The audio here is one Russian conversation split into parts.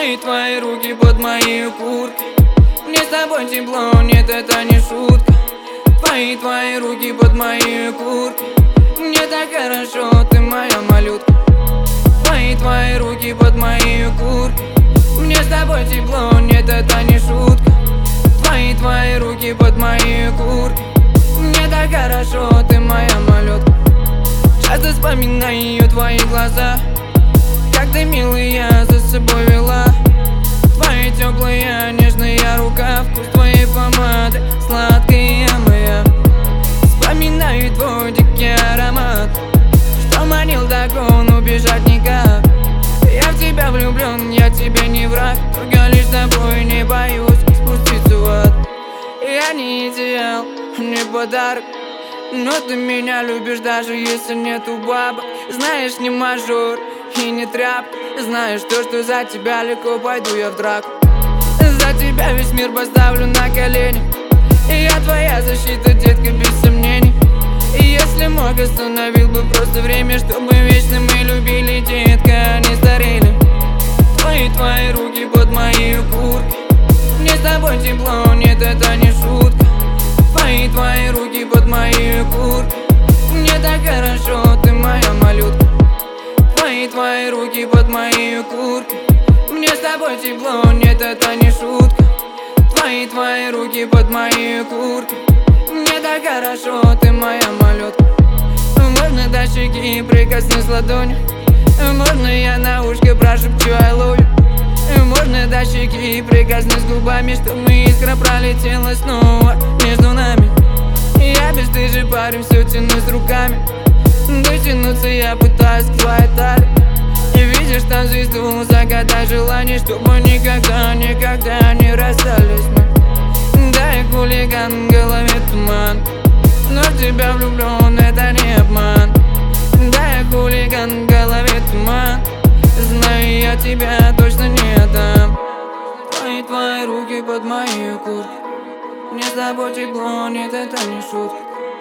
твои руки под моей курткой. Мне с тобой тепло, нет, это не шутка. Твои руки под моей курткой. Мне так хорошо, ты моя малютка. Твои руки под моей курткой. Мне с тобой тепло, нет, это не шутка. Твои руки под моей курткой. Мне так хорошо, ты моя малютка. Часто вспоминаю твои глаза, как ты, милая, за собой вела. Твои теплые, нежные рука, вкус твоей помады, сладкая моя. Вспоминаю твой дикий аромат, что манил так он, убежать никак. Я в тебя влюблен, я тебе не враг, только лишь тобой не боюсь спуститься в ад. Я не идеал, не подарок, но ты меня любишь, даже если нету бабок. Знаешь, не мажор и не тряпка. Знаешь то, что за тебя легко пойду я в драку. За тебя весь мир поставлю на колени. И я твоя защита, детка, без сомнений. И если мог, остановил бы просто время, чтобы вечно мы любили, детка, а не старели. Твои руки под моей курткой. Мне с тобой тепло, нет, это не шутка. Твои руки под моей курткой. Мне так хорошо, ты моя малютка. Твои руки под моей курткой. Мне с тобой тепло, нет, это не шутка. Твои руки под моей курткой. Мне так хорошо, ты моя малютка. Можно до щеки прикоснись ладонью. Можно я на ушко прошепчу I love you. Можно до щеки прикоснись губами, чтобы искра пролетела снова между нами. Я бесстыжий парень, все тянусь руками. Дотянуться я пытаюсь к твоей талии. И видишь там звезду, загадай желание, чтобы никогда, никогда не расстались мы. Да, я хулиган, в голове туман, но в тебя влюблен, это не обман. Да, я хулиган, в голове туман, знаю, я тебя точно не отдам. Твои руки под моей курткой. Мне с тобой тепло, нет, это не шутка.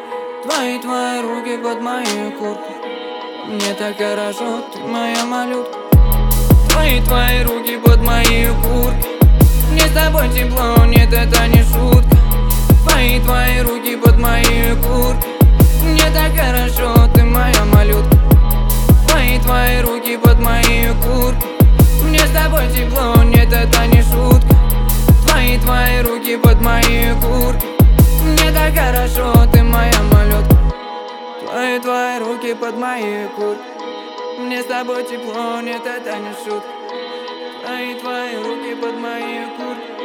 Твои руки под моей курткой. Мне так хорошо, ты моя малютка. Твои руки под моей курткой. Мне с тобой тепло, нет, это не шутка. Твои руки под моей курткой. Мне так хорошо, ты моя малютка. Твои руки под моей курткой. Мне с тобой тепло, нет, это не шутка. Твои руки под моей курткой. Мне так хорошо, ты моя малютка. Твои руки под моей курткой. Мне с тобой тепло, нет, это не шутка. Твои руки под моей курткой.